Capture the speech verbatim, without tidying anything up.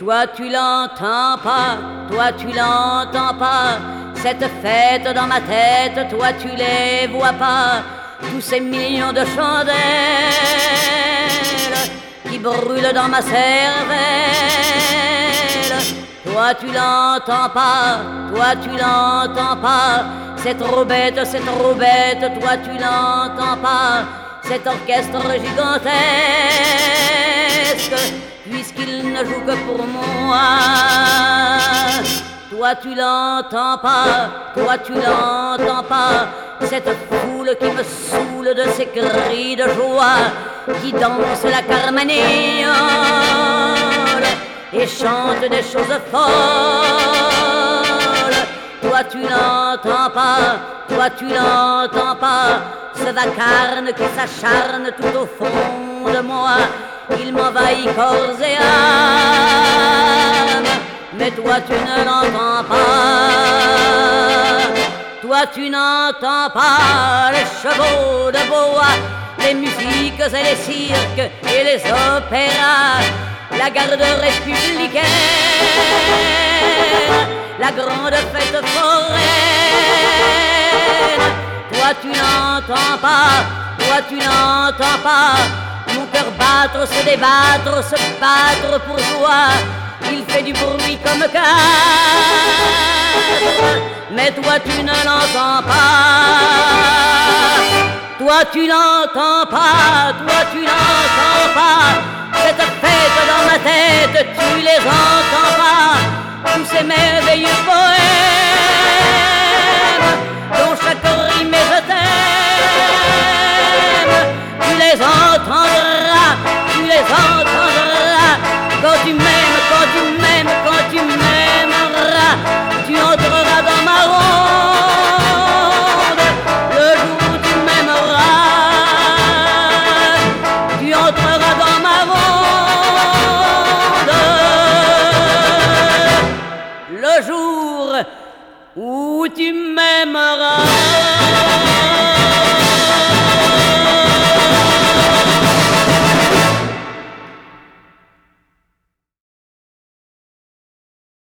Toi tu l'entends pas, toi tu l'entends pas, cette fête dans ma tête, toi tu les vois pas, tous ces millions de chandelles qui brûlent dans ma cervelle. Toi tu l'entends pas, toi tu l'entends pas, c'est trop bête, c'est trop bête, toi tu l'entends pas, cet orchestre gigantesque, puisqu'il ne joue que pour moi. Toi tu l'entends pas, toi tu l'entends pas, cette foule qui me saoule de ses cris de joie, qui danse la carmagnole et chante des choses folles. Toi tu l'entends pas, toi tu l'entends pas, ce vacarme qui s'acharne tout au fond de moi, il m'envahit corps et âme, mais toi tu ne l'entends pas. Toi tu n'entends pas les chevaux de bois, les musiques et les cirques et les opéras, la garde républicaine, la grande fête foraine. Toi tu n'entends pas, toi tu n'entends pas, mon cœur battre, se débattre, se battre pour toi, il fait du bruit comme quatre, mais toi tu ne l'entends pas. Toi tu n'entends pas, toi tu n'entends pas, cette fête dans ma tête, tu les entends pas, tous ces merveilleux poèmes, dont chaque rime est je t'aime. Tu les entendras, tu les entendras, quand tu m'aimes, quand tu m'aimes, quand tu m'aimeras, tu entreras dans ma ronde, le jour où tu m'aimeras, tu entreras dans ma ronde, le jour où tu m'aimeras.